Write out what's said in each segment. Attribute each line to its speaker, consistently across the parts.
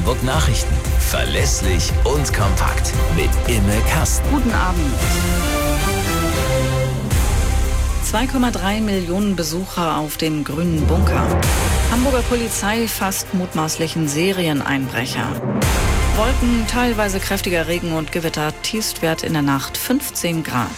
Speaker 1: Hamburg Nachrichten. Verlässlich und kompakt. Mit Imme Kasten.
Speaker 2: Guten Abend. 2,3 Millionen Besucher auf dem Grünen Bunker. Hamburger Polizei fasst mutmaßlichen Serieneinbrecher. Wolken, teilweise kräftiger Regen und Gewitter, Tiefstwert in der Nacht 15 Grad.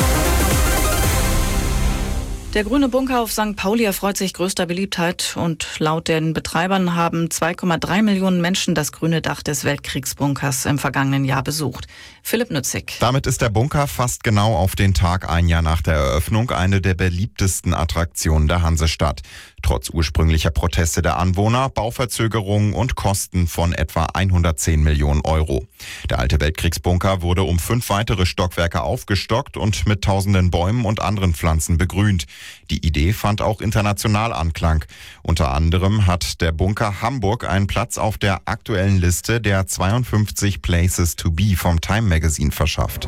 Speaker 2: Der Grüne Bunker auf St. Pauli erfreut sich größter Beliebtheit und laut den Betreibern haben 2,3 Millionen Menschen das grüne Dach des Weltkriegsbunkers im vergangenen Jahr besucht. Philipp Nützig.
Speaker 3: Damit ist der Bunker fast genau auf den Tag ein Jahr nach der Eröffnung eine der beliebtesten Attraktionen der Hansestadt. Trotz ursprünglicher Proteste der Anwohner, Bauverzögerungen und Kosten von etwa 110 Millionen Euro. Der alte Weltkriegsbunker wurde um 5 weitere Stockwerke aufgestockt und mit tausenden Bäumen und anderen Pflanzen begrünt. Die Idee fand auch international Anklang. Unter anderem hat der Bunker Hamburg einen Platz auf der aktuellen Liste der 52 Places to be vom Time Magazine verschafft.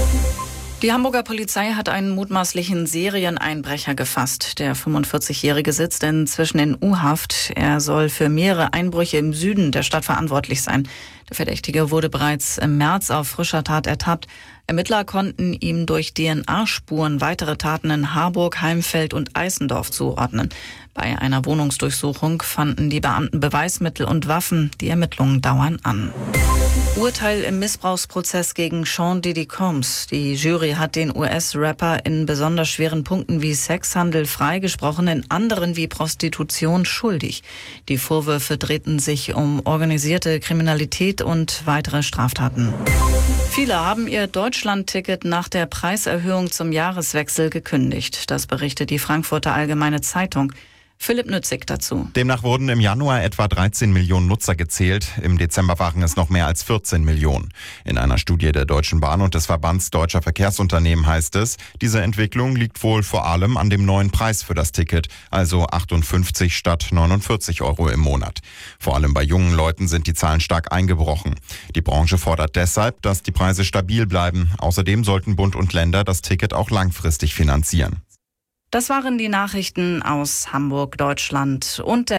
Speaker 2: Die Hamburger Polizei hat einen mutmaßlichen Serieneinbrecher gefasst. Der 45-Jährige sitzt inzwischen in U-Haft. Er soll für mehrere Einbrüche im Süden der Stadt verantwortlich sein. Der Verdächtige wurde bereits im März auf frischer Tat ertappt. Ermittler konnten ihm durch DNA-Spuren weitere Taten in Harburg, Heimfeld und Eisendorf zuordnen. Bei einer Wohnungsdurchsuchung fanden die Beamten Beweismittel und Waffen. Die Ermittlungen dauern an. Urteil im Missbrauchsprozess gegen Sean Diddy Combs. Die Jury hat den US-Rapper in besonders schweren Punkten wie Sexhandel freigesprochen, in anderen wie Prostitution schuldig. Die Vorwürfe drehten sich um organisierte Kriminalität und weitere Straftaten. Viele haben ihr Deutschland-Ticket nach der Preiserhöhung zum Jahreswechsel gekündigt. Das berichtet die Frankfurter Allgemeine Zeitung. Philipp Nützig dazu.
Speaker 3: Demnach wurden im Januar etwa 13 Millionen Nutzer gezählt. Im Dezember waren es noch mehr als 14 Millionen. In einer Studie der Deutschen Bahn und des Verbands Deutscher Verkehrsunternehmen heißt es, diese Entwicklung liegt wohl vor allem an dem neuen Preis für das Ticket, also 58 statt 49 Euro im Monat. Vor allem bei jungen Leuten sind die Zahlen stark eingebrochen. Die Branche fordert deshalb, dass die Preise stabil bleiben. Außerdem sollten Bund und Länder das Ticket auch langfristig finanzieren.
Speaker 2: Das waren die Nachrichten aus Hamburg, Deutschland und der